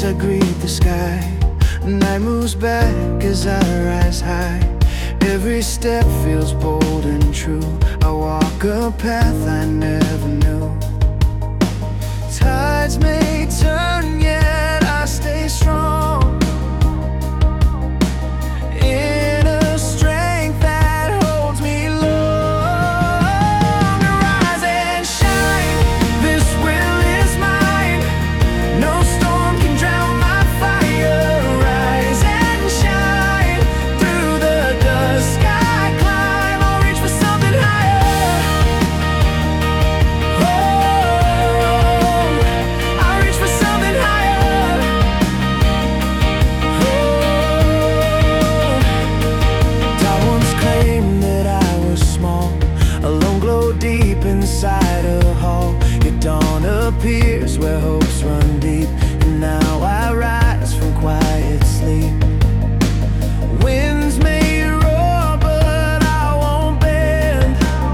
I greet the sky. Night moves back as I rise high. Every step feels bold and true. I walk a path I never knew. Tides may turn, yet I stay strong. Inner strength that holds me long. Rise and shine, this will is mine. No storm can drown my fire. Rise and shine, through the dusk I climb. I'll reach for something higher. Oh, I'll reach for something higher. I once claimed that I was small. A lone glow deep inside a hall. Your dawn appears where hopes run deep. And now I rise from quiet sleep. Winds may roar, but I won't bend.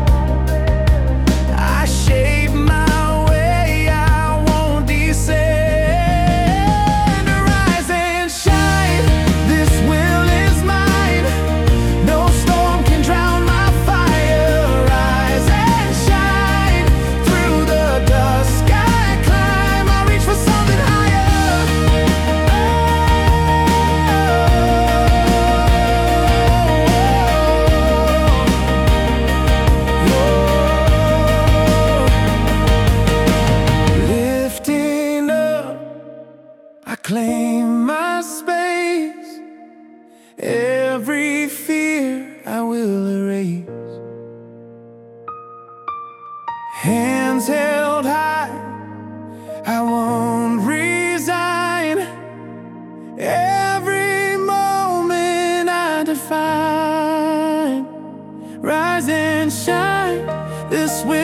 I shape my way, I won't descend. Rise and shine, this will is mine. No storm can drown my fire. Rise and shine, through the dusk I climb. I'll reach for something higher. Lifting up, I claim my space. Every fear I will erase. Hands held high, I won't resign. Every moment I define. Rise and shine, this will